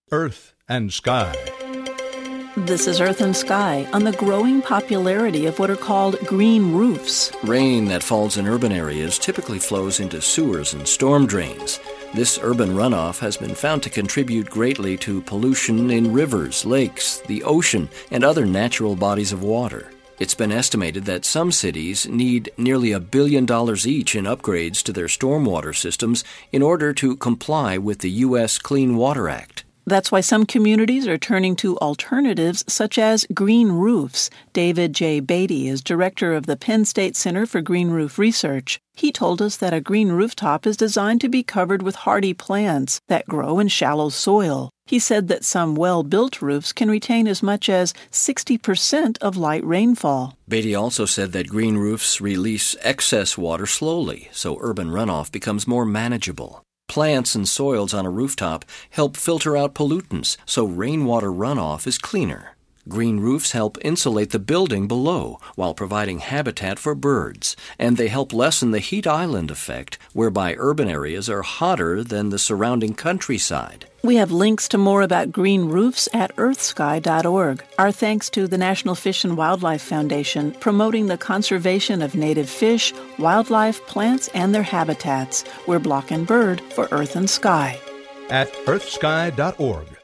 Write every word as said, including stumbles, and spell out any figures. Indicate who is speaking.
Speaker 1: Earth and Sky.
Speaker 2: This is Earth and Sky on the growing popularity of what are called green roofs.
Speaker 3: Rain that falls in urban areas typically flows into sewers and storm drains. This urban runoff has been found to contribute greatly to pollution in rivers, lakes, the ocean, and other natural bodies of water. It's been estimated that some cities need nearly a billion dollars each in upgrades to their stormwater systems in order to comply with the U S Clean Water Act.
Speaker 2: That's why some communities are turning to alternatives such as green roofs. David J. Beatty is director of the Penn State Center for Green Roof Research. He told us that a green rooftop is designed to be covered with hardy plants that grow in shallow soil. He said that some well-built roofs can retain as much as sixty percent of light rainfall.
Speaker 3: Beatty also said that green roofs release excess water slowly, so urban runoff becomes more manageable. Plants and soils on a rooftop help filter out pollutants, so rainwater runoff is cleaner. Green roofs help insulate the building below while providing habitat for birds, and they help lessen the heat island effect, whereby urban areas are hotter than the surrounding countryside.
Speaker 2: We have links to more about green roofs at earth sky dot org. Our thanks to the National Fish and Wildlife Foundation, promoting the conservation of native fish, wildlife, plants, and their habitats. We're Block and Bird for Earth and Sky.
Speaker 1: At earth sky dot org.